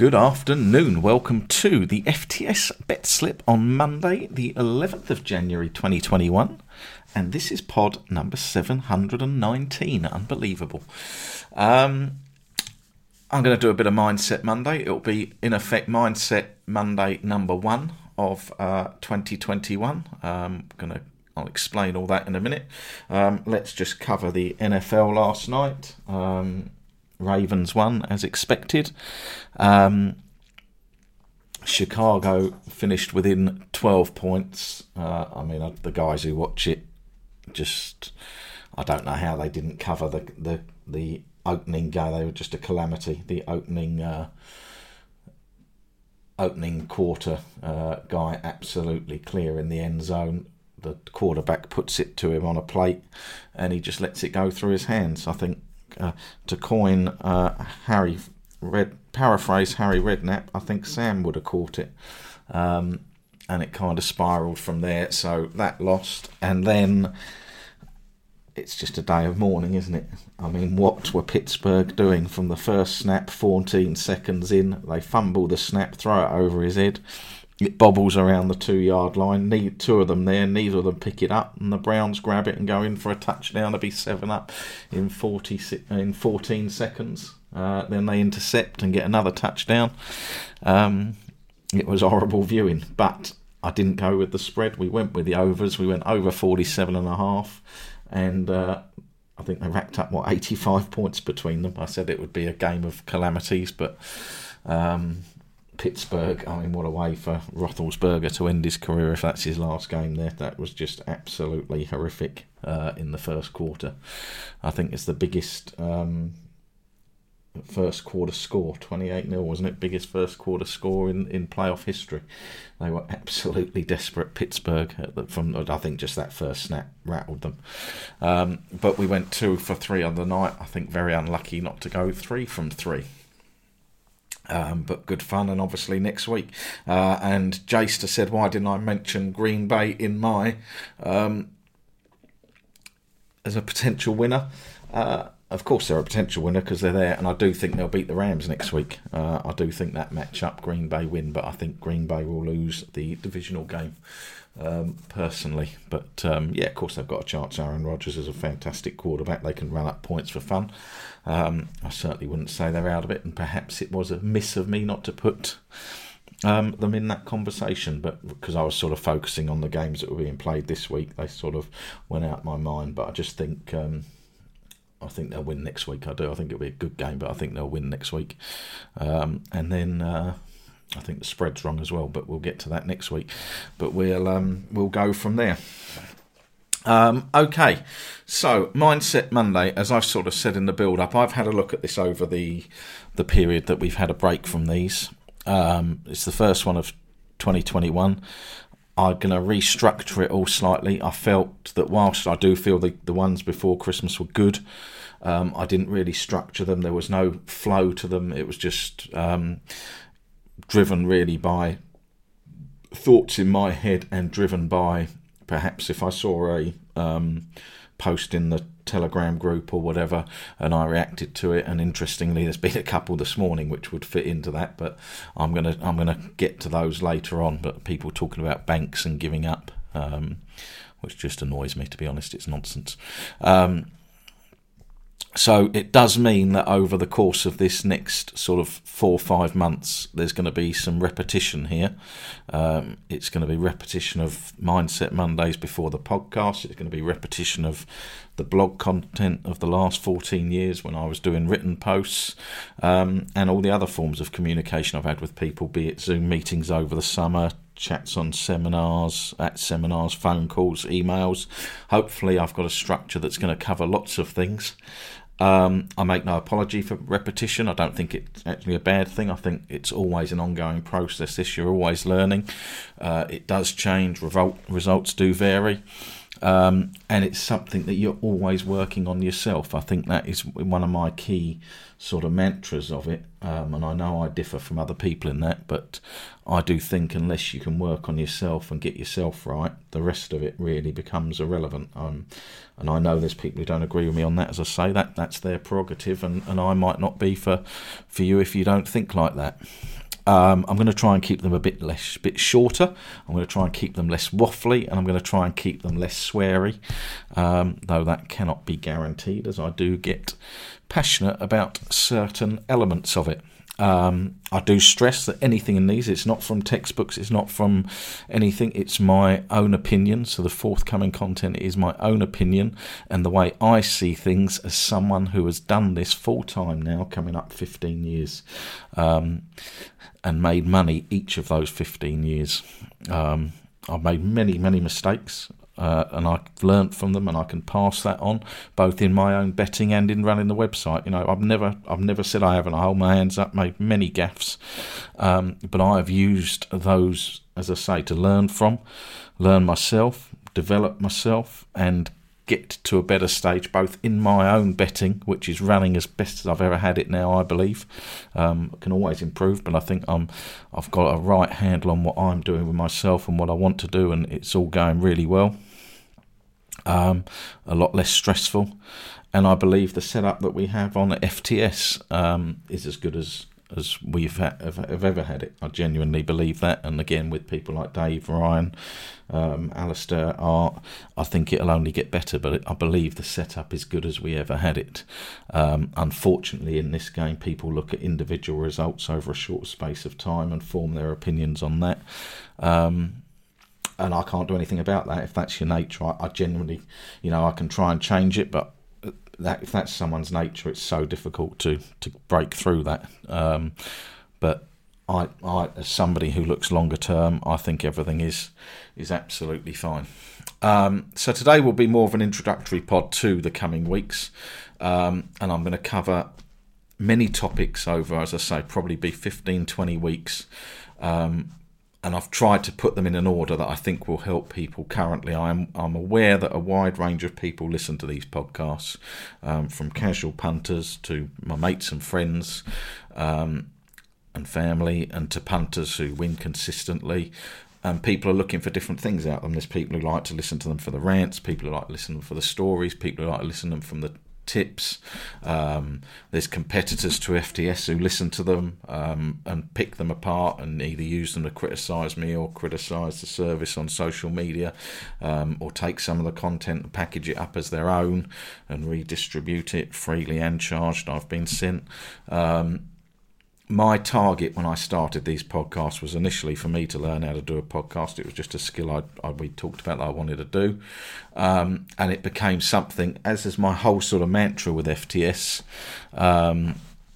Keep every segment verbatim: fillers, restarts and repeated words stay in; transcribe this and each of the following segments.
Good afternoon. Welcome to the F T S Bet Slip on Monday, the eleventh of January twenty twenty-one. And this is pod number seven hundred nineteen. Unbelievable. Um, I'm going to do a bit of Mindset Monday. It'll be, in effect, Mindset Monday number one of uh, twenty twenty-one. Um, going to I'll explain all that in a minute. Um, let's just cover the N F L last night. Um, Ravens won as expected. Um, Chicago finished within twelve points. Uh, I mean, the guys who watch it just, I don't know how they didn't cover the the, the opening game. They were just a calamity. The opening uh, opening quarter uh, guy absolutely clear in the end zone. The quarterback puts it to him on a plate, and he just lets it go through his hands. I think. Uh, to coin uh, Harry Red, paraphrase Harry Redknapp, I think Sam would have caught it, um, and it kind of spiralled from there. So that lost, and then it's just a day of mourning, isn't it? I mean, what were Pittsburgh doing from the first snap? fourteen seconds in, they fumble the snap, throw it over his head. It bobbles around the two-yard line. Need two of them there. Neither of them pick it up, and the Browns grab it and go in for a touchdown to be seven up in forty in fourteen seconds. Uh, then they intercept and get another touchdown. Um, it was horrible viewing, but I didn't go with the spread. We went with the overs. We went over forty-seven and a half, and uh, I think they racked up what eighty-five points between them. I said it would be a game of calamities, but. Um, Pittsburgh, I mean, what a way for Roethlisberger to end his career if that's his last game there. That was just absolutely horrific uh, in the first quarter. I think it's the biggest um, first quarter score, twenty-eight nil, wasn't it? Biggest first quarter score in, in playoff history. They were absolutely desperate, Pittsburgh, from I think just that first snap rattled them. Um, but we went two for three on the night. I think very unlucky not to go three from three. Um, but good fun, and obviously next week. Uh, and Jayster said, why didn't I mention Green Bay in my um, as a potential winner? Uh, of course they're a potential winner because they're there, and I do think they'll beat the Rams next week. Uh, I do think that match-up, Green Bay win, but I think Green Bay will lose the divisional game. Um, personally, but um, yeah, of course they've got a chance. Aaron Rodgers is a fantastic quarterback. They can run up points for fun. Um, I certainly wouldn't say they're out of it, and perhaps it was a miss of me not to put um, them in that conversation, but because I was sort of focusing on the games that were being played this week, they sort of went out my mind. But I just think um, I think they'll win next week. I do. I think it'll be a good game, but I think they'll win next week. Um, and then uh, I think the spread's wrong as well, but we'll get to that next week. But we'll um, we'll go from there. Um, okay, so Mindset Monday, as I've sort of said in the build-up, I've had a look at this over the the period that we've had a break from these. Um, it's the first one of twenty twenty-one. I'm going to restructure it all slightly. I felt that whilst I do feel the, the ones before Christmas were good, um, I didn't really structure them. There was no flow to them. It was just um, driven really by thoughts in my head and driven by perhaps if I saw a um, post in the Telegram group or whatever and I reacted to it, and interestingly there's been a couple this morning which would fit into that, but I'm gonna I'm gonna get to those later on. But people talking about banks and giving up, um, which just annoys me, to be honest. It's nonsense. Um, So it does mean that over the course of this next sort of four or five months, there's going to be some repetition here. Um, it's going to be repetition of Mindset Mondays before the podcast. It's going to be repetition of the blog content of the last fourteen years when I was doing written posts, um, and all the other forms of communication I've had with people, be it Zoom meetings over the summer, chats on seminars, at seminars, phone calls, emails. Hopefully I've got a structure that's going to cover lots of things. Um, I make no apology for repetition. I don't think it's actually a bad thing. I think it's always an ongoing process. This you're always learning. Uh, it does change. Result, results do vary. Um, and it's something that you're always working on yourself. I think that is one of my key sort of mantras of it. Um, and I know I differ from other people in that, but I do think unless you can work on yourself and get yourself right, the rest of it really becomes irrelevant. Um, and I know there's people who don't agree with me on that. As I say, that that's their prerogative, and, and I might not be for, for you if you don't think like that. Um, I'm going to try and keep them a bit less, bit shorter. I'm going to try and keep them less waffly, and I'm going to try and keep them less sweary, um, though that cannot be guaranteed, as I do get passionate about certain elements of it. Um, I do stress that anything in these, it's not from textbooks, it's not from anything, it's my own opinion. So the forthcoming content is my own opinion and the way I see things as someone who has done this full time now, coming up fifteen years, um, and made money each of those fifteen years. Um, I've made many, many mistakes. Uh, and I've learnt from them, and I can pass that on, both in my own betting and in running the website. You know, I've never, I've never said I haven't. I hold my hands up, made many gaffes, um, but I've used those, as I say, to learn from, learn myself, develop myself, and get to a better stage, both in my own betting, which is running as best as I've ever had it now, I believe. Um, I can always improve, but I think I'm, I've got a right handle on what I'm doing with myself and what I want to do, and it's all going really well. Um, a lot less stressful, and I believe the setup that we have on F T S um, is as good as as we've ha- have, have ever had it. I genuinely believe that, and again with people like Dave, Ryan, um, Alistair, Art, I think it'll only get better, but it, I believe the setup is good as we ever had it. Um, unfortunately, in this game, people look at individual results over a short space of time and form their opinions on that. Um, and I can't do anything about that. If that's your nature, I, I genuinely, you know, I can try and change it, but that if that's someone's nature, it's so difficult to, to break through that. Um, but I, I, as somebody who looks longer term, I think everything is is absolutely fine. Um, so today will be more of an introductory pod to the coming weeks, um, and I'm going to cover many topics over, as I say, probably be fifteen, twenty weeks. Um, And I've tried to put them in an order that I think will help people currently. I'm I'm aware that a wide range of people listen to these podcasts, um, from casual punters to my mates and friends um, and family, and to punters who win consistently. And people are looking for different things out of them. There's people who like to listen to them for the rants, people who like to listen to them for the stories, people who like to listen to them from the tips. Um, there's competitors to F T S who listen to them um, and pick them apart and either use them to criticise me or criticise the service on social media, um, or take some of the content and package it up as their own and redistribute it freely and charged. I've been sent. Um, My target when I started these podcasts was initially for me to learn how to do a podcast. It was just a skill I, I we talked about that I wanted to do. Um, and it became something, as is my whole sort of mantra with F T S, um,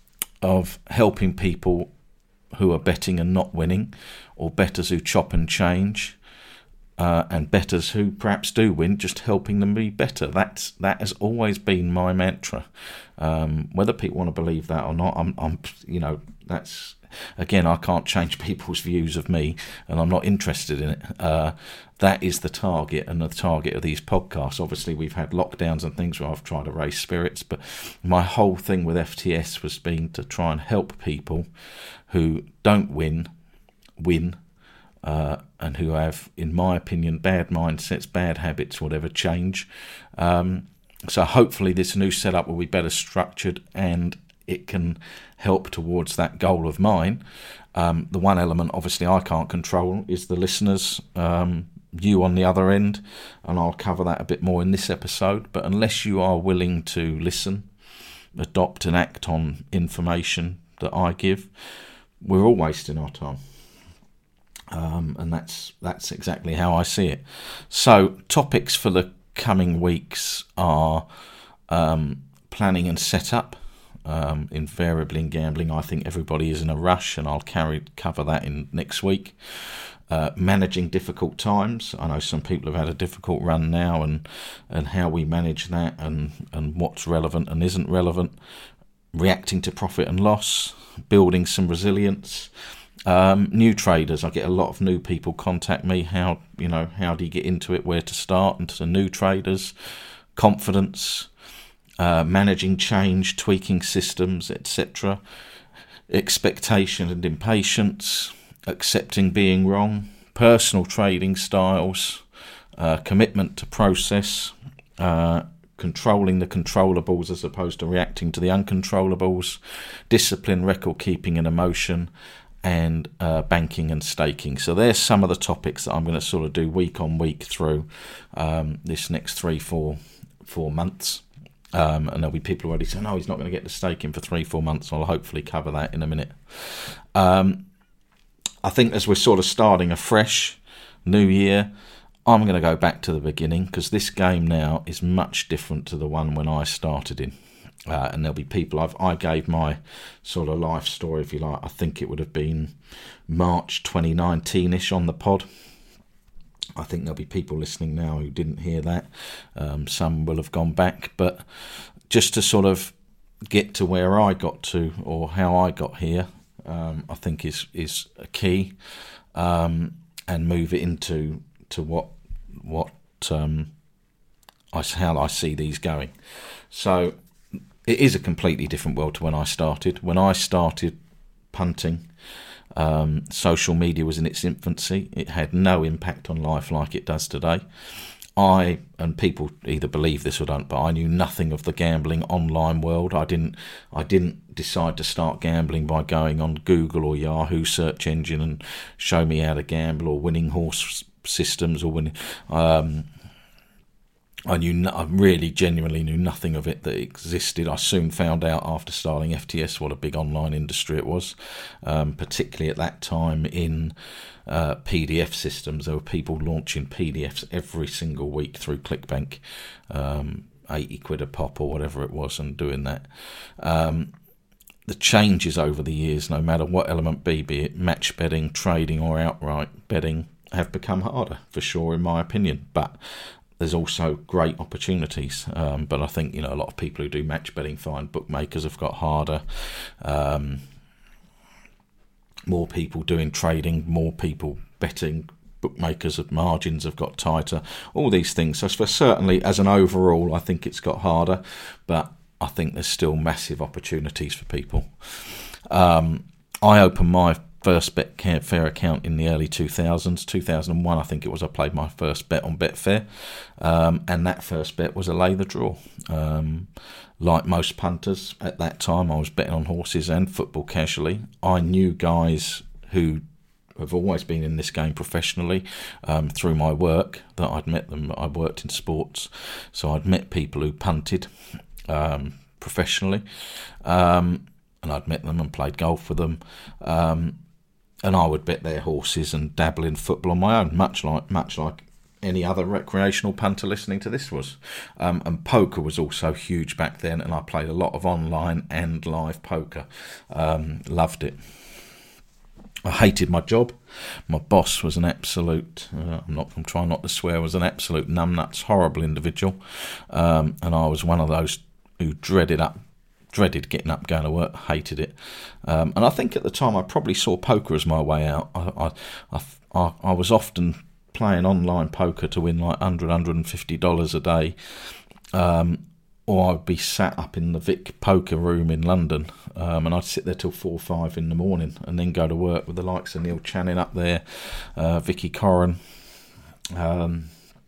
of helping people who are betting and not winning, or bettors who chop and change, uh, and bettors who perhaps do win, just helping them be better. That's that has always been my mantra. Um, whether people want to believe that or not, I'm, I'm, you know, that's, again, I can't change people's views of me, and I'm not interested in it. Uh, that is the target, and the target of these podcasts. Obviously, we've had lockdowns and things where I've tried to raise spirits, but my whole thing with F T S was being to try and help people who don't win, win, uh, and who have, in my opinion, bad mindsets, bad habits, whatever, change. Um, so hopefully this new setup will be better structured, and it can help towards that goal of mine. Um, the one element, obviously, I can't control is the listeners, um, you on the other end, and I'll cover that a bit more in this episode. But unless you are willing to listen, adopt and act on information that I give, we're all wasting our time. Um, and that's that's exactly how I see it. So topics for the coming weeks are um, planning and setup. Um, invariably in gambling, I think everybody is in a rush, and I'll carry cover that in next week. Uh, managing difficult times. I know some people have had a difficult run now, and and how we manage that, and, and what's relevant and isn't relevant. Reacting to profit and loss, building some resilience, Um, new traders, I get a lot of new people contact me. How you know how do you get into it? Where to start? And to new traders, confidence, uh, managing change, tweaking systems, et cetera. Expectation and impatience, accepting being wrong, personal trading styles, uh, commitment to process, uh, controlling the controllables as opposed to reacting to the uncontrollables, discipline, record keeping and emotion, and uh, banking and staking. So there's some of the topics that I'm going to sort of do week on week through um, this next three, four, four months. Um, and there'll be people already saying, "No, he's not going to get to staking for three, four months." I'll hopefully cover that in a minute. Um, I think as we're sort of starting a fresh new year, I'm going to go back to the beginning, because this game now is much different to the one when I started in. Uh, and there'll be people, I've, I gave my sort of life story, if you like, I think it would have been March twenty nineteen-ish on the pod. I think there'll be people listening now who didn't hear that. Um, some will have gone back. But just to sort of get to where I got to, or how I got here, um, I think is is a key. Um, and move it into to what what um, I, how I see these going. So it is a completely different world to when I started. When I started punting, um, social media was in its infancy. It had no impact on life like it does today. I, and people either believe this or don't, but I knew nothing of the gambling online world. I didn't I didn't decide to start gambling by going on Google or Yahoo search engine and show me how to gamble, or winning horse systems, or winning. Um, I knew, no, I really genuinely knew nothing of it that existed. I soon found out after starting F T S what a big online industry it was, um, particularly at that time in uh, P D F systems. There were people launching P D Fs every single week through ClickBank, um, eighty quid a pop or whatever it was, and doing that. Um, the changes over the years, no matter what element be, be it match betting, trading or outright betting, have become harder, for sure, in my opinion. But there's also great opportunities. Um, but I think, you know, a lot of people who do match betting find bookmakers have got harder. Um, more people doing trading, more people betting. Bookmakers of margins have got tighter. All these things. So for certainly, as an overall, I think it's got harder. But I think there's still massive opportunities for people. Um, I opened my first Betfair account in the early two thousands, two thousand one I think it was. I played my first bet on Betfair, um, and that first bet was a lay the draw. Um, like most punters at that time, I was betting on horses and football casually. I knew guys who have always been in this game professionally um, through my work, that I'd met them. I worked in sports, so I'd met people who punted um, professionally, um, and I'd met them and played golf with them. Um, And I would bet their horses and dabble in football on my own, much like much like any other recreational punter listening to this was. Um, and poker was also huge back then, and I played a lot of online and live poker. Um, loved it. I hated my job. My boss was an absolute, uh, I'm not, I'm trying not to swear, was an absolute numbnuts, horrible individual. Um, and I was one of those who dreaded up Dreaded getting up, going to work, hated it. Um, and I think at the time I probably saw poker as my way out. I, I, I, I was often playing online poker to win like one hundred dollars, one hundred fifty dollars a day. Um, or I'd be sat up in the Vic poker room in London, um, and I'd sit there till four or five in the morning and then go to work with the likes of Neil Channing up there, uh, Vicky Corrin. Um,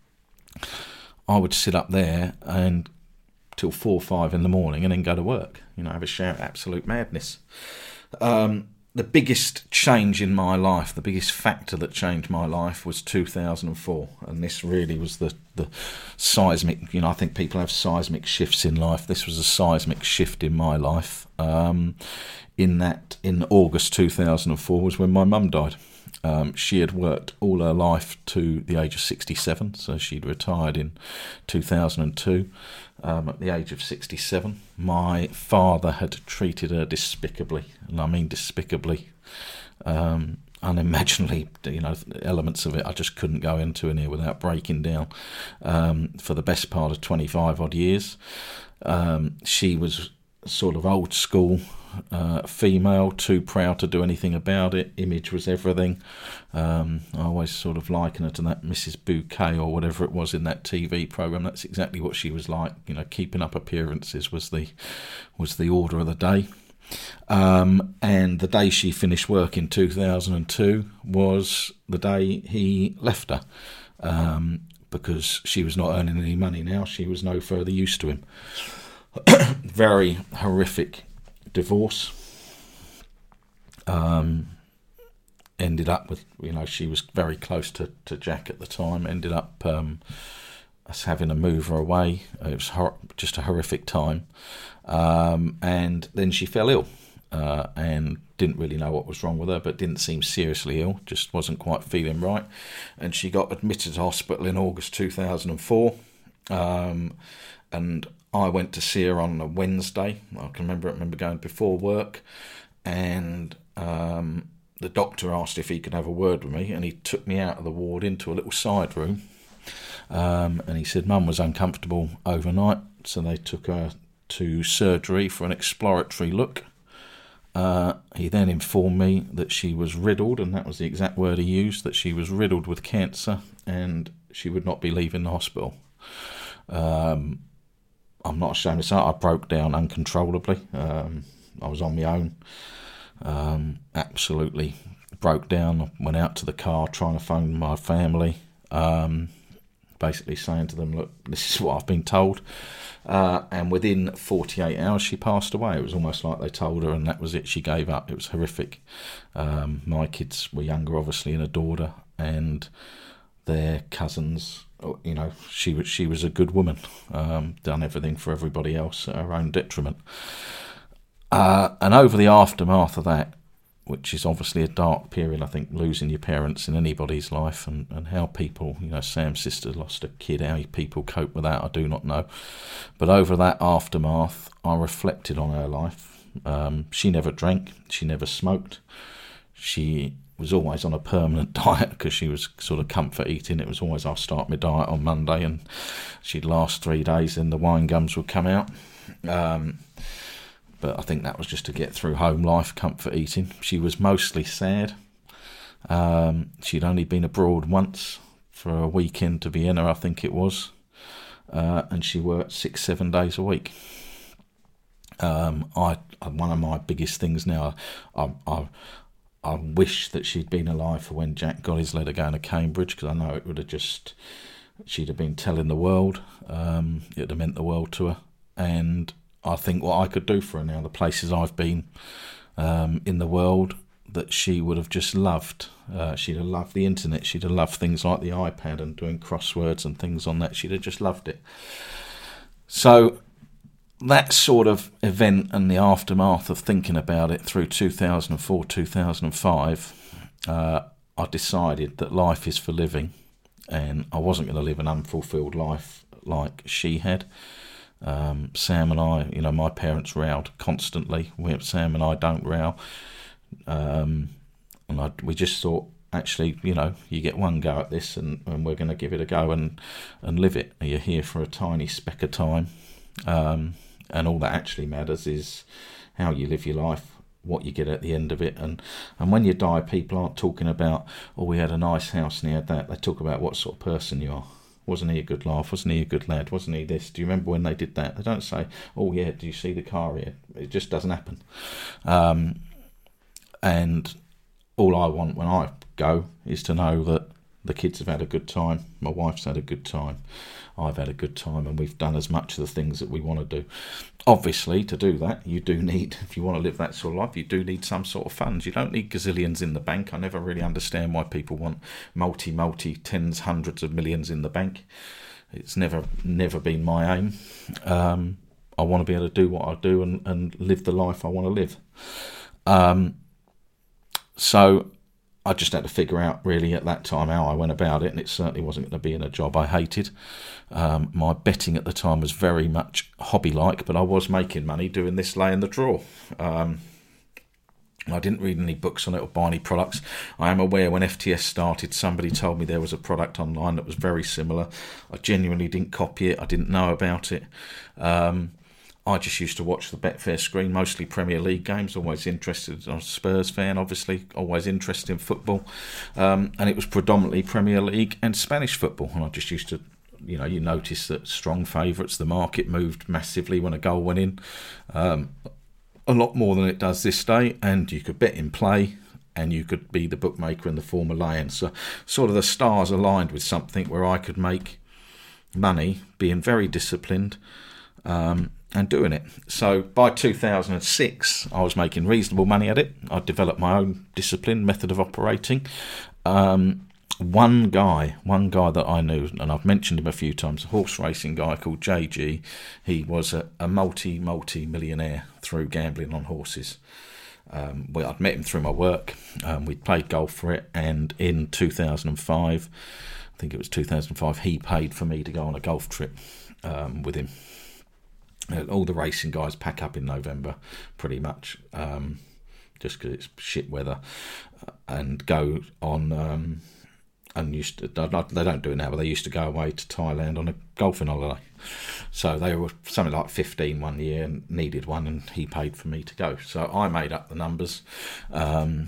I would sit up there and till four or five in the morning and then go to work, you know, have a shout. Absolute madness. Um, the biggest change in my life, the biggest factor that changed my life was two thousand four, and this really was the, the seismic, you know, I think people have seismic shifts in life. This was a seismic shift in my life. Um, in that, in August two thousand four was when my mum died. Um, she had worked all her life to the age of sixty-seven, so she'd retired in two thousand two. Um, at the age of sixty-seven, my father had treated her despicably, and I mean despicably, um, unimaginably, you know, elements of it I just couldn't go into in here without breaking down, um, for the best part of twenty-five odd years. Um, she was sort of old school, uh, female, too proud to do anything about it. Image was everything. Um, I always sort of liken her to that Missus Bouquet or whatever it was in that T V programme. That's exactly what she was like. You know, keeping up appearances was the was the order of the day. Um, and the day she finished work in two thousand two was the day he left her, um, because she was not earning any money now. She was no further use to him. Very horrific divorce. Um, ended up with, you know, she was very close to, to Jack at the time. Ended up um, us having to move her away. It was hor- just a horrific time. Um, and then she fell ill, uh, and didn't really know what was wrong with her, but didn't seem seriously ill, just wasn't quite feeling right. And she got admitted to hospital in August two thousand four. Um, and I went to see her on a Wednesday. I can remember, I remember going before work, and um, the doctor asked if he could have a word with me, and he took me out of the ward into a little side room. Um, and he said Mum was uncomfortable overnight, so they took her to surgery for an exploratory look. Uh, he then informed me that she was riddled, and that was the exact word he used, that she was riddled with cancer and she would not be leaving the hospital. Um, I'm not ashamed to say I broke down uncontrollably. Um, I was on my own. Um, absolutely broke down. I went out to the car trying to phone my family, um, basically saying to them, look, this is what I've been told. Uh, and within forty-eight hours, she passed away. It was almost like they told her, and that was it. She gave up. It was horrific. Um, my kids were younger, obviously, and a daughter, and their cousins. You know, she was she was a good woman. Um, done everything for everybody else at her own detriment. Uh, and over the aftermath of that, which is obviously a dark period, I think, losing your parents in anybody's life, and, and how people, you know, Sam's sister lost a kid, how people cope with that, I do not know. But over that aftermath, I reflected on her life. Um, she never drank, she never smoked, she was always on a permanent diet because she was sort of comfort eating. It was always, I'll start my diet on Monday, and she'd last three days, and the wine gums would come out. Um But I think that was just to get through home life, comfort eating. She was mostly sad. Um, she'd only been abroad once for a weekend to Vienna, I think it was. Uh, and she worked six, seven days a week. Um, I, one of my biggest things now, I, I, I wish that she'd been alive for when Jack got his letter going to Cambridge, because I know it would have just, she'd have been telling the world. Um, it would have meant the world to her. And I think what I could do for her now, the places I've been um, in the world, that she would have just loved. Uh, she'd have loved the internet. She'd have loved things like the iPad and doing crosswords and things on that. She'd have just loved it. So that sort of event and the aftermath of thinking about it through two thousand four, two thousand five, uh, I decided that life is for living, and I wasn't going to live an unfulfilled life like she had. Um, Sam and I, you know, my parents rowed constantly. We, Sam and I don't row. Um, and I, we just thought, actually, you know, you get one go at this, and, and we're going to give it a go and, and live it. You're here for a tiny speck of time. Um, and all that actually matters is how you live your life, what you get at the end of it. And, and when you die, people aren't talking about, oh, we had a nice house and he had that. They talk about what sort of person you are. Wasn't he a good laugh? Wasn't he a good lad? Wasn't he this? Do you remember when they did that? They don't say, oh, yeah, do you see the car here? It just doesn't happen. Um, and all I want when I go is to know that the kids have had a good time. My wife's had a good time. I've had a good time, and we've done as much of the things that we want to do. Obviously, to do that, you do need, if you want to live that sort of life, you do need some sort of funds. You don't need gazillions in the bank. I never really understand why people want multi, multi, tens, hundreds of millions in the bank. It's never, never been my aim. Um, I want to be able to do what I do and, and live the life I want to live. Um, so I just had to figure out really at that time how I went about it, and it certainly wasn't going to be in a job I hated. Um, my betting at the time was very much hobby-like, but I was making money doing this lay in the draw. Um, I didn't read any books on it or buy any products. I am aware when F T S started, somebody told me there was a product online that was very similar. I genuinely didn't copy it. I didn't know about it. Um, I just used to watch the Betfair screen, mostly Premier League games, always interested. I was a Spurs fan, obviously, always interested in football. Um, and it was predominantly Premier League and Spanish football. And I just used to, you know, you notice that strong favourites, the market moved massively when a goal went in. Um, a lot more than it does this day. And you could bet in play, and you could be the bookmaker in the form of laying. So sort of the stars aligned with something where I could make money, being very disciplined, um, and doing it. So by two thousand six, I was making reasonable money at it. I developed my own discipline, method of operating. Um, one guy, one guy that I knew, and I've mentioned him a few times, a horse racing guy called J G. He was a, a multi, multi-millionaire through gambling on horses. Um, well, I'd met him through my work. Um, we played golf for it, and in two thousand five, I think it was two thousand five, he paid for me to go on a golf trip um, with him. All the racing guys pack up in November, pretty much, um, just because it's shit weather, and go on. Um, and used to, they don't do it now, but they used to go away to Thailand on a golfing holiday. So they were something like fifteen one year and needed one, and he paid for me to go. So I made up the numbers, um,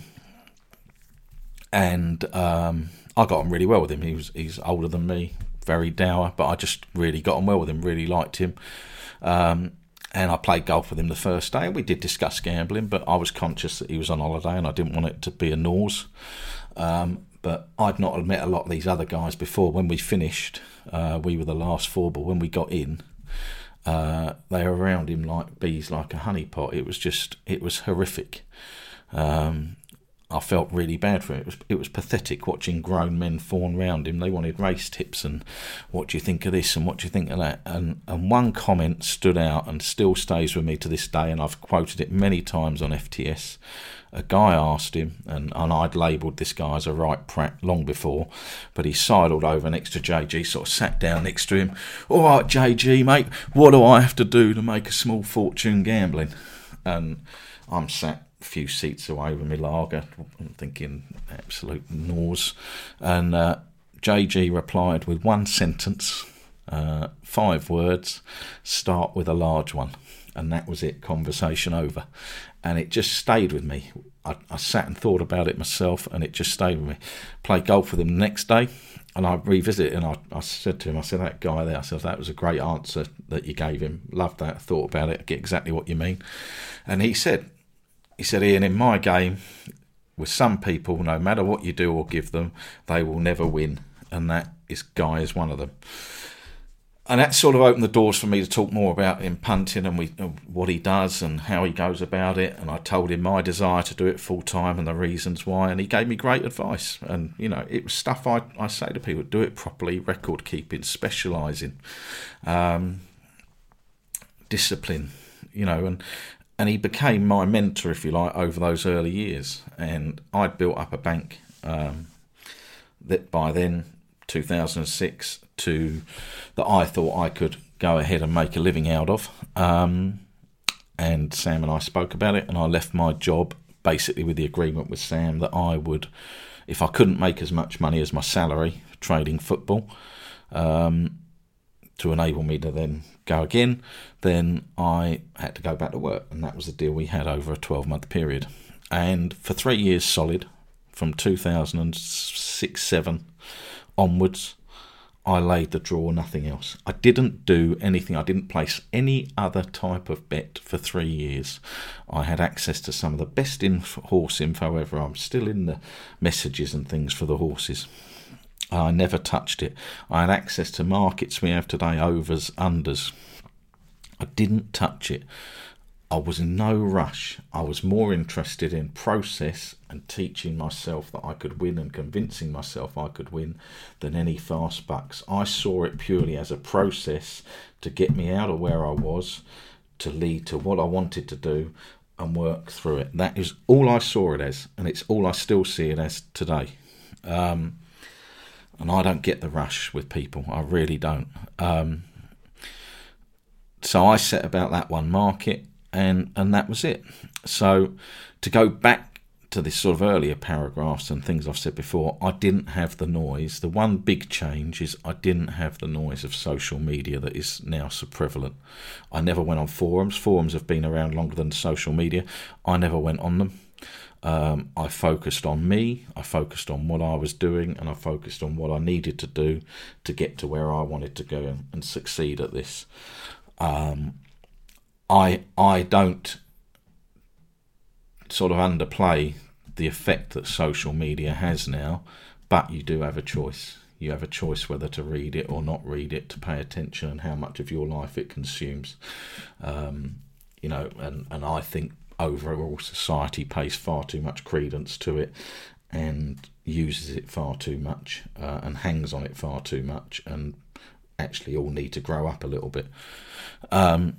and um, I got on really well with him. He was he's older than me, very dour, but I just really got on well with him. Really liked him. Um, and I played golf with him the first day, and we did discuss gambling, but I was conscious that he was on holiday and I didn't want it to be a nose. Um, but I'd not met a lot of these other guys before. When we finished, uh, we were the last four, but when we got in, uh, they were around him like bees, like a honeypot. It was just, it was horrific. Um, I felt really bad for it. It was, it was pathetic watching grown men fawn round him. They wanted race tips and what do you think of this and what do you think of that? And and one comment stood out and still stays with me to this day, and I've quoted it many times on F T S. A guy asked him, and, and I'd labelled this guy as a right prat long before, but he sidled over next to J G, sort of sat down next to him. All right, J G, mate, what do I have to do to make a small fortune gambling? And I'm sat a few seats away with my lager, I'm thinking absolute nose. And uh, J G replied with one sentence, uh, five words, start with a large one. And that was it, conversation over. And it just stayed with me. I, I sat and thought about it myself, and it just stayed with me. Played golf with him the next day, and I revisited it, and I, I said to him, I said, that guy there, I said, that was a great answer that you gave him. Loved that, thought about it, I get exactly what you mean. And he said, he said, Ian, in my game, with some people, no matter what you do or give them, they will never win. And that is Guy is one of them. And that sort of opened the doors for me to talk more about him punting and we, what he does and how he goes about it. And I told him my desire to do it full time and the reasons why. And he gave me great advice. And, you know, it was stuff I, I say to people, do it properly, record keeping, specialising, um, discipline, you know. And, and he became my mentor, if you like, over those early years. And I'd built up a bank um, that by then, two thousand six, to that I thought I could go ahead and make a living out of. Um, and Sam and I spoke about it, and I left my job basically with the agreement with Sam that I would, if I couldn't make as much money as my salary trading football, um, to enable me to then go again, then I had to go back to work. And that was the deal we had over a twelve-month period. And for three years solid, from two thousand six seven onwards, I laid the draw, nothing else. I didn't do anything. I didn't place any other type of bet for three years. I had access to some of the best inf- horse info ever. I'm still in the messages and things for the horses. I never touched it. I had access to markets we have today, overs, unders. I didn't touch it. I was in no rush. I was more interested in process and teaching myself that I could win and convincing myself I could win than any fast bucks. I saw it purely as a process to get me out of where I was, to lead to what I wanted to do and work through it. That is all I saw it as, and it's all I still see it as today. Um, and I don't get the rush with people. I really don't. Um, so I set about that one market. And and that was it. So to go back to this sort of earlier paragraphs and things I've said before, I didn't have the noise. The one big change is I didn't have the noise of social media that is now so prevalent. I never went on forums. Forums have been around longer than social media. I never went on them. Um, I focused on me, I focused on what I was doing, and I focused on what I needed to do to get to where I wanted to go and succeed at this. Um, I I don't sort of underplay the effect that social media has now, but you do have a choice. You have a choice whether to read it or not read it, to pay attention and how much of your life it consumes. Um, you know, and, and I think overall society pays far too much credence to it and uses it far too much uh, and hangs on it far too much, and actually all need to grow up a little bit. Um,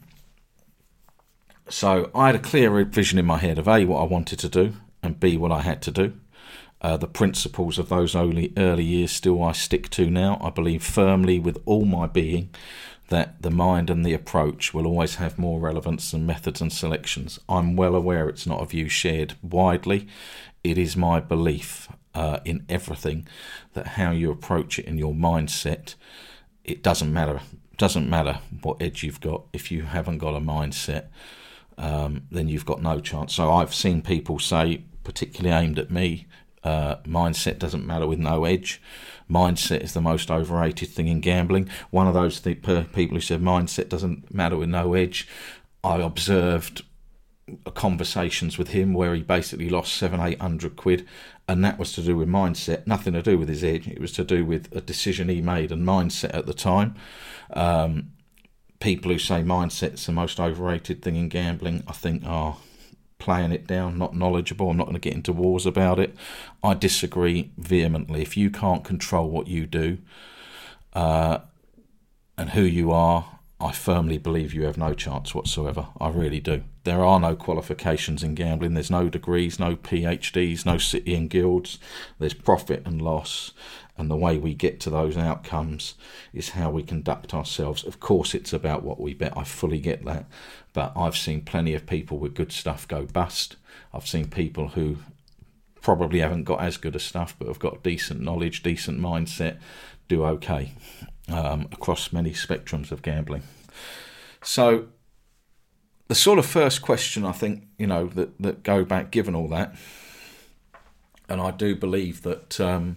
so I had a clear vision in my head of A, what I wanted to do, and B, what I had to do. Uh, the principles of those early, early years still I stick to now. I believe firmly with all my being that the mind and the approach will always have more relevance than methods and selections. I'm well aware it's not a view shared widely. It is my belief uh, in everything that how you approach it in your mindset, it doesn't matter. Doesn't matter what edge you've got. If you haven't got a mindset, um, then you've got no chance. So I've seen people say, particularly aimed at me, uh, mindset doesn't matter with no edge. Mindset is the most overrated thing in gambling. One of those th- people who said mindset doesn't matter with no edge, I observed conversations with him where he basically lost seven, eight hundred quid, and that was to do with mindset, nothing to do with his edge. It was to do with a decision he made and mindset at the time. Um, people who say mindset's the most overrated thing in gambling, I think are playing it down, not knowledgeable. I'm not going to get into wars about it. I disagree vehemently. If you can't control what you do uh, and who you are, I firmly believe you have no chance whatsoever. I really do. There are no qualifications in gambling. There's no degrees, no PhDs, no city and guilds. There's profit and loss. And the way we get to those outcomes is how we conduct ourselves. Of course, it's about what we bet. I fully get that. But I've seen plenty of people with good stuff go bust. I've seen people who probably haven't got as good as stuff, but have got decent knowledge, decent mindset, do okay um, across many spectrums of gambling. So the sort of first question, I think, you know, that, that go back, given all that, and I do believe that um,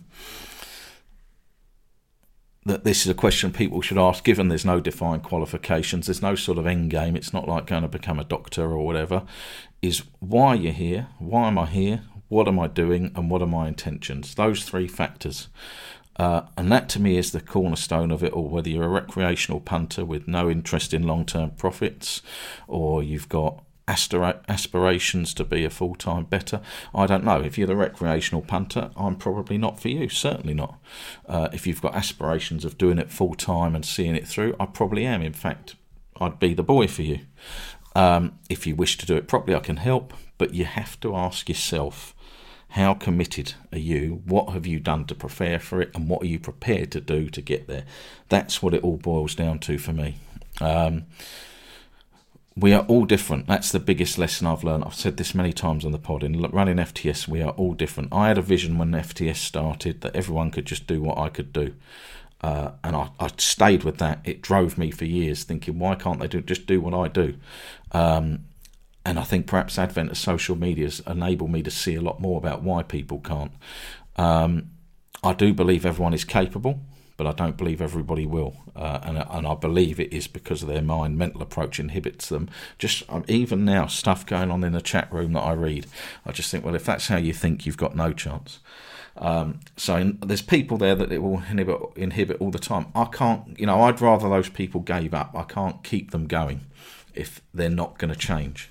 that this is a question people should ask, given there's no defined qualifications, there's no sort of end game, it's not like going to become a doctor or whatever, is why are you here? Why am I here? What am I doing? And what are my intentions? Those three factors. Uh, and that to me is the cornerstone of it all, whether you're a recreational punter with no interest in long-term profits, or you've got aspira- aspirations to be a full-time bettor. I don't know. If you're the recreational punter, I'm probably not for you, certainly not. Uh, if you've got aspirations of doing it full-time and seeing it through, I probably am. In fact, I'd be the boy for you. Um, if you wish to do it properly, I can help, but you have to ask yourself, how committed are you? What have you done to prepare for it? And what are you prepared to do to get there? That's what it all boils down to for me. Um, we are all different. That's the biggest lesson I've learned. I've said this many times on the pod. In running F T S, we are all different. I had a vision when F T S started that everyone could just do what I could do. Uh, and I, I stayed with that. It drove me for years thinking, why can't they do just do what I do? Um, And I think perhaps advent of social media has enabled me to see a lot more about why people can't. Um, I do believe everyone is capable, but I don't believe everybody will. Uh, and, and I believe it is because of their mind. Mental approach inhibits them. Just um, even now, stuff going on in the chat room that I read, I just think, well, if that's how you think, you've got no chance. Um, so in, there's people there that it will inhibit, inhibit all the time. I can't, you know, I'd rather those people gave up. I can't keep them going if they're not going to change.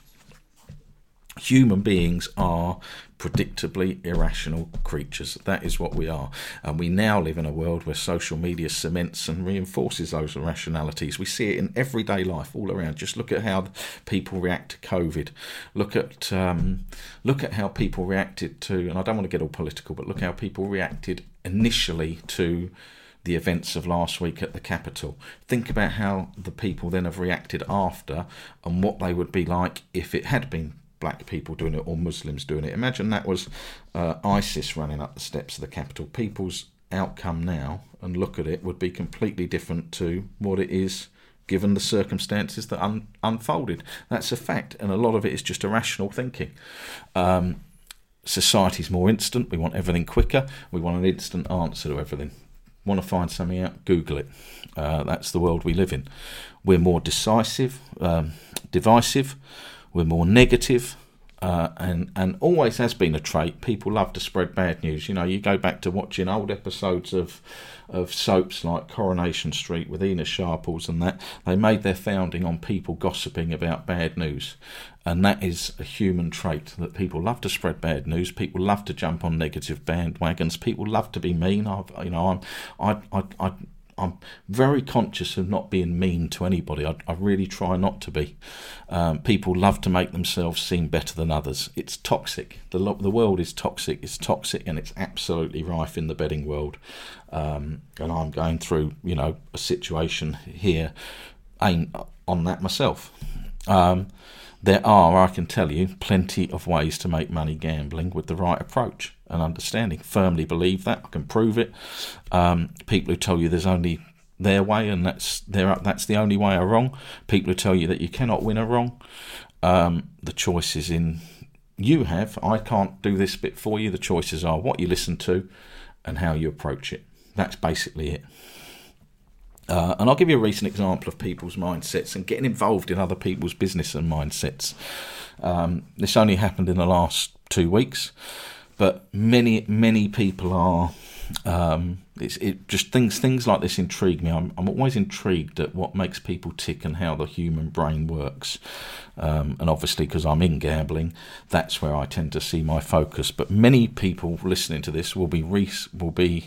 Human beings are predictably irrational creatures. That is what we are. And we now live in a world where social media cements and reinforces those irrationalities. We see it in everyday life all around. Just look at how people react to COVID. Look at um, look at how people reacted to, and I don't want to get all political, but look how people reacted initially to the events of last week at the Capitol. Think about how the people then have reacted after and what they would be like if it had been black people doing it or Muslims doing it. Imagine that was uh, ISIS running up the steps of the Capitol. People's outcome now, and look at it, would be completely different to what it is given the circumstances that un- unfolded. That's a fact, and a lot of it is just irrational thinking. Um, society's more instant. We want everything quicker. We want an instant answer to everything. Want to find something out? Google it. Uh, that's the world we live in. We're more decisive, um, divisive. We're more negative. Uh, and, and always has been a trait. People love to spread bad news. You know, you go back to watching old episodes of of soaps like Coronation Street with Ina Sharples and that. They made their founding on people gossiping about bad news. And that is a human trait, that people love to spread bad news. People love to jump on negative bandwagons. People love to be mean. I've, you know, I'm, I, I, I, I'm very conscious of not being mean to anybody. I, I really try not to be. Um, people love to make themselves seem better than others. It's toxic. The lo- the world is toxic. It's toxic, and it's absolutely rife in the betting world. Um, and I'm going through, you know, a situation here aimed on that myself. Um, there are, I can tell you, plenty of ways to make money gambling with the right approach and understanding. Firmly believe that. I can prove it. Um, people who tell you there's only their way and that's their that's the only way are wrong. People who tell you that you cannot win are wrong. Um, the choice is in you have. I can't do this bit for you. The choices are what you listen to and how you approach it. That's basically it. Uh, and I'll give you a recent example of people's mindsets and getting involved in other people's business and mindsets. Um, this only happened in the last two weeks, but many, many people are. Um, it's it just things things like this intrigue me. I'm I'm always intrigued at what makes people tick and how the human brain works. Um, and obviously, because I'm in gambling, that's where I tend to see my focus. But many people listening to this will be re- will be.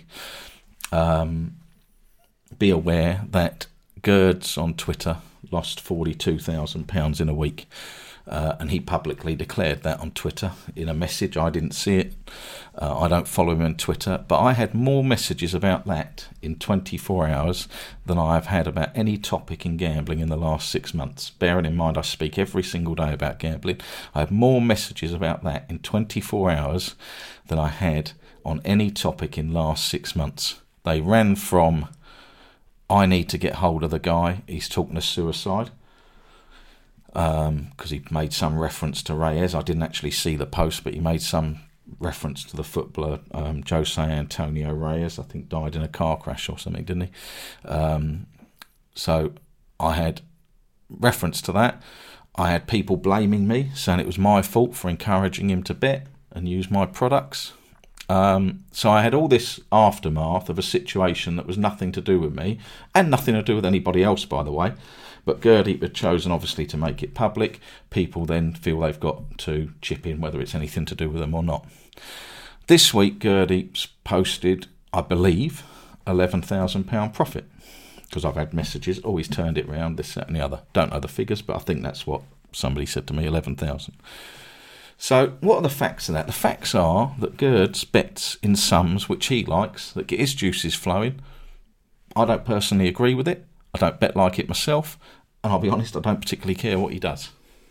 Um, Be aware that Gerds on Twitter lost forty-two thousand pounds in a week. Uh, and he publicly declared that on Twitter in a message. I didn't see it. Uh, I don't follow him on Twitter. But I had more messages about that in twenty-four hours than I have had about any topic in gambling in the last six months. Bearing in mind I speak every single day about gambling. I have more messages about that in twenty-four hours than I had on any topic in the last six months. They ran from... I need to get hold of the guy. He's talking of suicide because um, he made some reference to Reyes. I didn't actually see the post, but he made some reference to the footballer um, Jose Antonio Reyes. I think died in a car crash or something, didn't he? Um, so I had reference to that. I had people blaming me, saying it was my fault for encouraging him to bet and use my products. Um, so I had all this aftermath of a situation that was nothing to do with me and nothing to do with anybody else, by the way. But Gerd Heap had chosen, obviously, to make it public. People then feel they've got to chip in, whether it's anything to do with them or not. This week, Gerd Heap's posted, I believe, eleven thousand pounds profit. Because I've had messages, oh, he's turned it round, this, that and the other. Don't know the figures, but I think that's what somebody said to me, eleven thousand. So what are the facts of that? The facts are that Gerds bets in sums which he likes, that get his juices flowing. I don't personally agree with it. I don't bet like it myself. And I'll be honest, I don't particularly care what he does.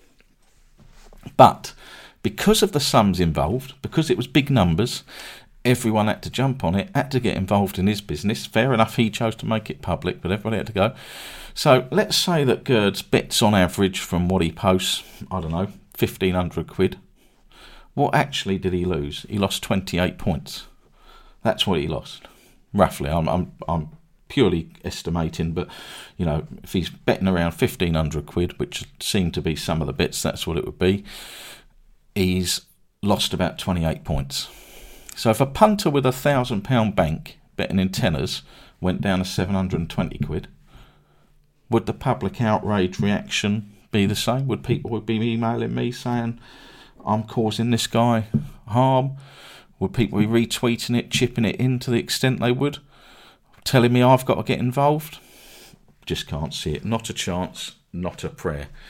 But because of the sums involved, because it was big numbers, everyone had to jump on it, had to get involved in his business. Fair enough, he chose to make it public, but everybody had to go. So let's say that Gerds bets on average from what he posts, I don't know, fifteen hundred quid. What actually did he lose? He lost twenty-eight points. That's what he lost, roughly. I'm I'm I'm purely estimating, but you know, if he's betting around fifteen hundred quid, which seem to be some of the bets, that's what it would be. He's lost about twenty-eight points. So if a punter with a thousand pound bank betting in tenors went down to seven hundred and twenty quid, would the public outrage reaction be the same? Would people would be emailing me saying, I'm causing this guy harm? Would people be retweeting it, chipping it in to the extent they would? Telling me I've got to get involved? Just can't see it. Not a chance, not a prayer.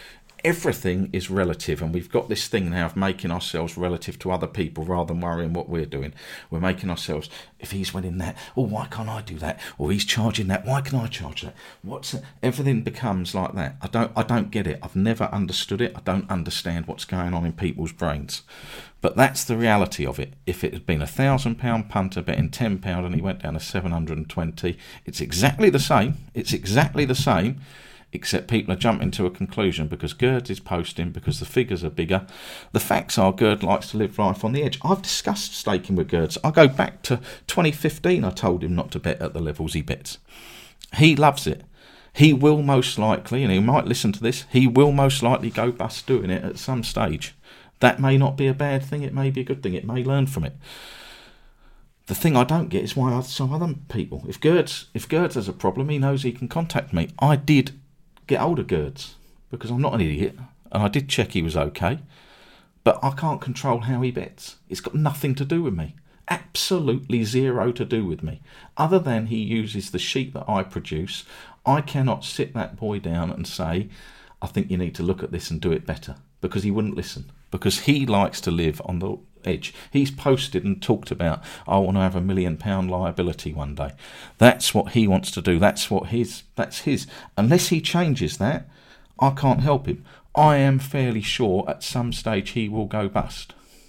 everything is relative, and we've got this thing now of making ourselves relative to other people rather than worrying what we're doing. We're making ourselves, if he's winning that, oh, why can't I do that? Or he's charging that, why can I charge that? What's that? Everything becomes like that. I don't I don't get it. I've never understood it. I don't understand what's going on in people's brains. But that's the reality of it. If it had been a thousand pound punter betting ten pound and he went down to seven hundred and twenty, it's exactly the same. It's exactly the same, except people are jumping to a conclusion because Gerd is posting, because the figures are bigger. The facts are Gerd likes to live life on the edge. I've discussed staking with Gerd. I go back to twenty fifteen. I told him not to bet at the levels he bets. He loves it. He will most likely, and he might listen to this, he will most likely go bust doing it at some stage. That may not be a bad thing, it may be a good thing, it may learn from it. The thing I don't get is why some other people, if Gerds, if Gerds has a problem, he knows he can contact me. I did get hold of Gerds, because I'm not an idiot, and I did check he was okay, but I can't control how he bets. It's got nothing to do with me. Absolutely zero to do with me. Other than he uses the sheet that I produce, I cannot sit that boy down and say, I think you need to look at this and do it better, because he wouldn't listen. Because he likes to live on the edge. He's posted and talked about, I want to have a million pound liability one day. That's what he wants to do. That's what his, that's his. Unless he changes that, I can't help him. I am fairly sure at some stage he will go bust.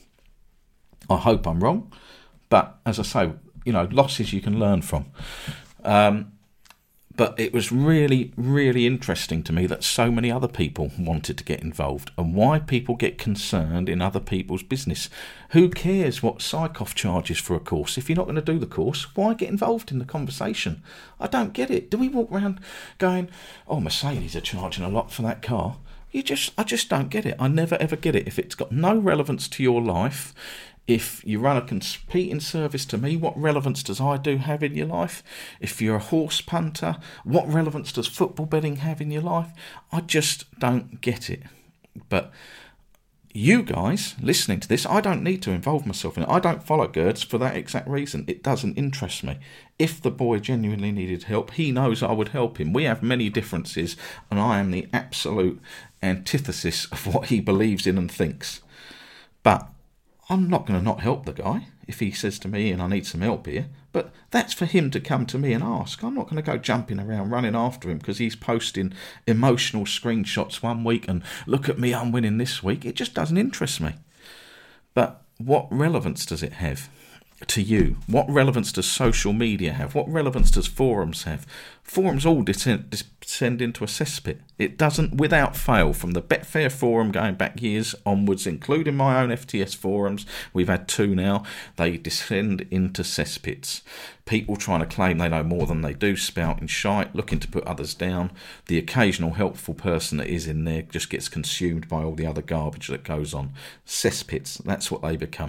I hope I'm wrong. But as I say, you know, losses you can learn from. Um, But it was really, really interesting to me that so many other people wanted to get involved, and why people get concerned in other people's business. Who cares what Psychoff charges for a course? If you're not going to do the course, why get involved in the conversation? I don't get it. Do we walk around going, oh, Mercedes are charging a lot for that car? You just, I just don't get it. I never ever get it. If it's got no relevance to your life, if you run a competing service to me, what relevance does I do have in your life? If you're a horse punter, what relevance does football betting have in your life? I just don't get it. But you guys listening to this, I don't need to involve myself in it. I don't follow Gerds for that exact reason. It doesn't interest me. If the boy genuinely needed help, he knows I would help him. We have many differences, and I am the absolute antithesis of what he believes in and thinks. But I'm not going to not help the guy if he says to me, and I need some help here. But that's for him to come to me and ask. I'm not going to go jumping around running after him because he's posting emotional screenshots one week and look at me, I'm winning this week. It just doesn't interest me. But what relevance does it have to you? What relevance does social media have? What relevance does forums have? Forums all descend, descend into a cesspit. It doesn't, without fail, from the Betfair forum going back years onwards, including my own F T S forums, we've had two now, they descend into cesspits. People trying to claim they know more than they do, spouting shite, looking to put others down. The occasional helpful person that is in there just gets consumed by all the other garbage that goes on. Cesspits, that's what they become.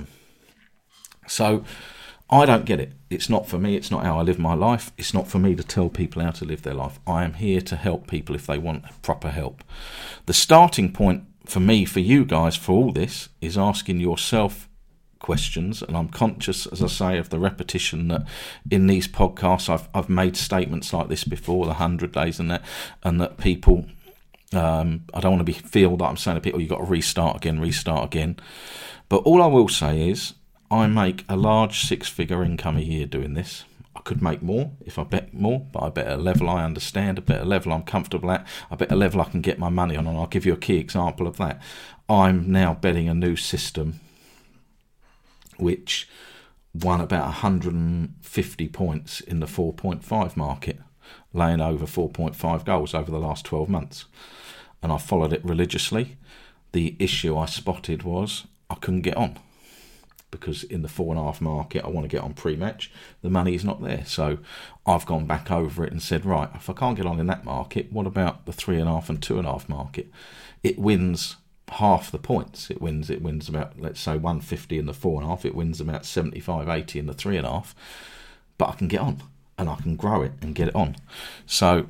So I don't get it. It's not for me. It's not how I live my life. It's not for me to tell people how to live their life. I am here to help people if they want proper help. The starting point for me, for you guys, for all this, is asking yourself questions. And I'm conscious, as I say, of the repetition that in these podcasts I've I've made statements like this before, the hundred days and that, and that people, um, I don't want to be feel that I'm saying to people, you've got to restart again, restart again. But all I will say is, I make a large six-figure income a year doing this. I could make more if I bet more, but I bet at a level I understand, a better level I'm comfortable at, I bet a level I can get my money on, and I'll give you a key example of that. I'm now betting a new system which won about one hundred fifty points in the four point five market, laying over four point five goals over the last twelve months. And I followed it religiously. The issue I spotted was I couldn't get on, because in the four and a half market I want to get on pre-match, the money is not there. So I've gone back over it and said, right, if I can't get on in that market, what about the three and a half and two and a half market? It wins half the points. It wins it wins about, let's say, one fifty in the four and a half. It wins about seventy-five, eighty in the three and a half. But I can get on and I can grow it and get it on. So,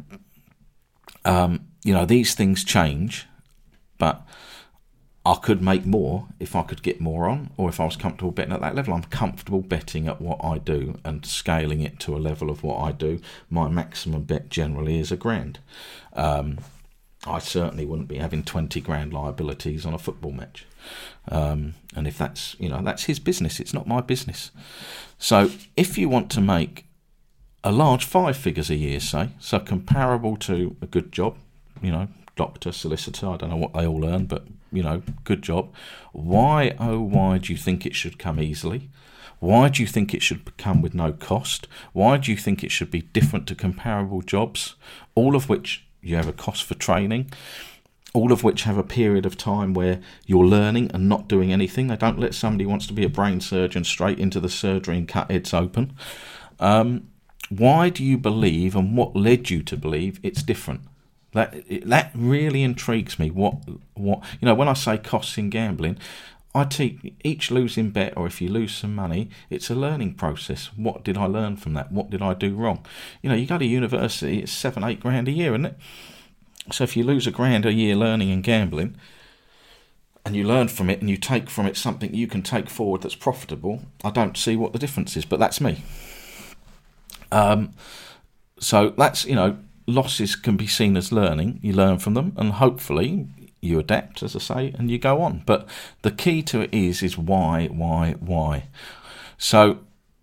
um, you know, these things change, but I could make more if I could get more on, or if I was comfortable betting at that level. I'm comfortable betting at what I do and scaling it to a level of what I do. My maximum bet generally is a grand. Um, I certainly wouldn't be having twenty grand liabilities on a football match. Um, and if that's, you know, that's his business, it's not my business. So if you want to make a large five figures a year, say, so comparable to a good job, you know, doctor, solicitor, I don't know what they all earn, but, you know, good job. Why, oh, why do you think it should come easily? Why do you think it should come with no cost? Why do you think it should be different to comparable jobs? All of which you have a cost for training, all of which have a period of time where you're learning and not doing anything. They don't let somebody who wants to be a brain surgeon straight into the surgery and cut heads open. Um, why do you believe, and what led you to believe it's different? That that really intrigues me. What what you know, when I say costs in gambling, I teach each losing bet, or if you lose some money, it's a learning process. What did I learn from that? What did I do wrong? You know, you go to university, it's seven, eight grand a year, isn't it? So if you lose a grand a year learning and gambling, and you learn from it and you take from it something you can take forward that's profitable, I don't see what the difference is, but that's me. Um, so that's, you know, losses can be seen as learning. You learn from them and hopefully you adapt, as I say, and you go on. But the key to it is, is why, why, why? So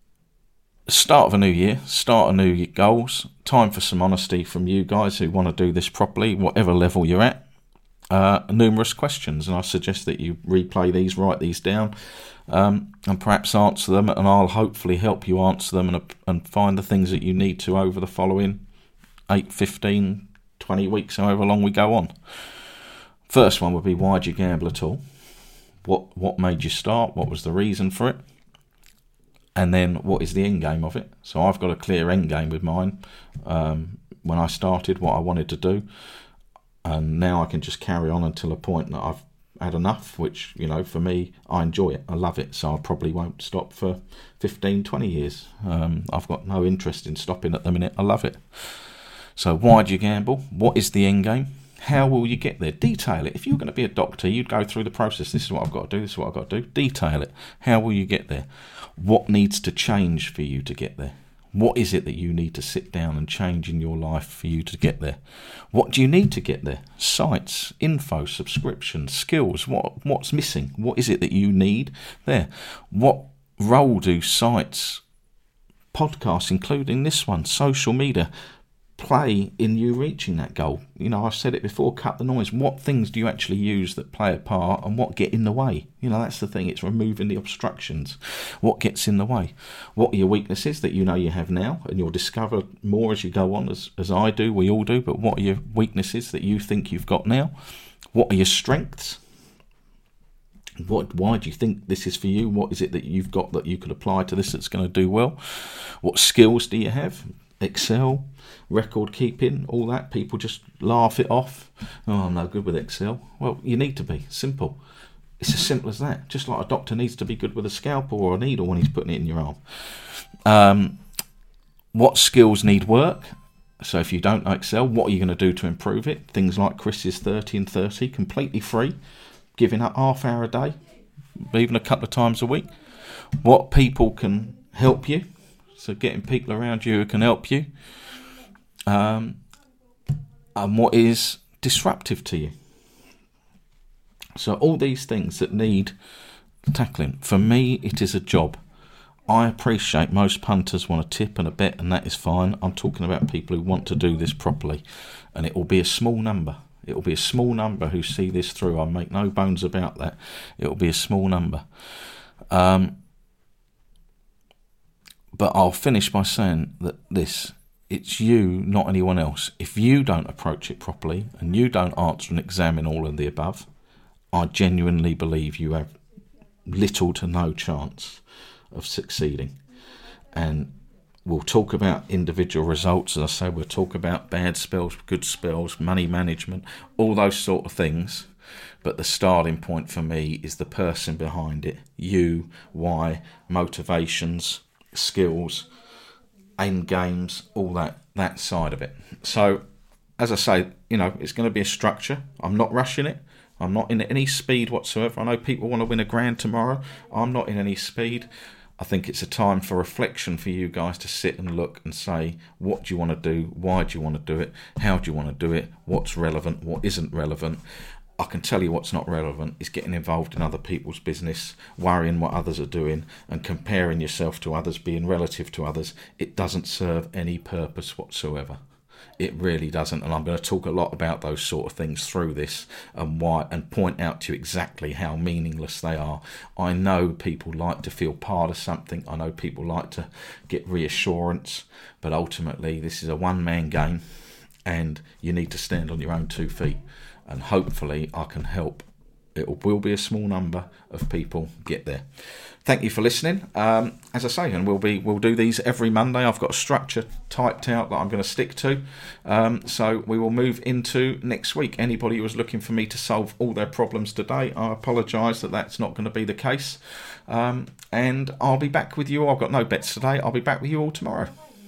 start of a new year, start a new goals, time for some honesty from you guys who want to do this properly, whatever level you're at. Uh, numerous questions, and I suggest that you replay these, write these down, um, and perhaps answer them, and I'll hopefully help you answer them and, and find the things that you need to over the following eight, fifteen, twenty weeks, however long we go on. First one would be, why do you gamble at all? What what made you start? What was the reason for it? And then what is the end game of it? So I've got a clear end game with mine. Um, when I started, what I wanted to do, and now I can just carry on until a point that I've had enough, which, you know, for me, I enjoy it. I love it. So I probably won't stop for fifteen, twenty years. Um, I've got no interest in stopping at the minute. I love it. So why do you gamble? What is the end game? How will you get there? Detail it. If you're going to be a doctor, you'd go through the process. This is what I've got to do. This is what I've got to do. Detail it. How will you get there? What needs to change for you to get there? What is it that you need to sit down and change in your life for you to get there? What do you need to get there? Sites, info, subscriptions, skills. What What's missing? What is it that you need there? What role do sites, podcasts, including this one, social media, play in you reaching that goal? You know, I've said it before, cut the noise. What things do you actually use that play a part, and what get in the way? You know, that's the thing. It's removing the obstructions. What gets in the way? What are your weaknesses that you know you have now, and you'll discover more as you go on, as, as I do, we all do, but what are your weaknesses that you think you've got now? What are your strengths? What? Why do you think this is for you? What is it that you've got that you could apply to this that's going to do well? What skills do you have? Excel, record keeping, all that. People just laugh it off. Oh, I'm no good with Excel. Well, you need to be. Simple. It's as simple as that. Just like a doctor needs to be good with a scalpel or a needle when he's putting it in your arm. Um, what skills need work? So if you don't know Excel, what are you going to do to improve it? Things like Chris's thirty and thirty, completely free, giving up half hour a day, even a couple of times a week. What people can help you? So getting people around you who can help you. Um, and what is disruptive to you. So all these things that need tackling. For me, it is a job. I appreciate most punters want a tip and a bet, and that is fine. I'm talking about people who want to do this properly. And it will be a small number. It will be a small number who see this through. I make no bones about that. It will be a small number. Um... But I'll finish by saying that this, it's you, not anyone else. If you don't approach it properly and you don't answer and examine all of the above, I genuinely believe you have little to no chance of succeeding. And we'll talk about individual results. As I say, we'll talk about bad spells, good spells, money management, all those sort of things. But the starting point for me is the person behind it. You, why, motivations, skills, end games, all that that side of it. So, as I say, you know, it's going to be a structure. I'm not rushing it. I'm not in any speed whatsoever. I know people want to win a grand tomorrow. I'm not in any speed. I think it's a time for reflection for you guys to sit and look and say, what do you want to do? Why do you want to do it? How do you want to do it? What's relevant? What isn't relevant? I can tell you what's not relevant is getting involved in other people's business, worrying what others are doing and comparing yourself to others, being relative to others. It doesn't serve any purpose whatsoever. It really doesn't, and I'm going to talk a lot about those sort of things through this and why, and point out to you exactly how meaningless they are. I know people like to feel part of something. I know people like to get reassurance, but ultimately this is a one-man game, and you need to stand on your own two feet. And hopefully I can help. It will be a small number of people get there. Thank you for listening. Um, as I say, and we'll be we'll do these every Monday. I've got a structure typed out that I'm going to stick to. Um, so we will move into next week. Anybody who was looking for me to solve all their problems today, I apologise that that's not going to be the case. Um, and I'll be back with you. I've got no bets today. I'll be back with you all tomorrow.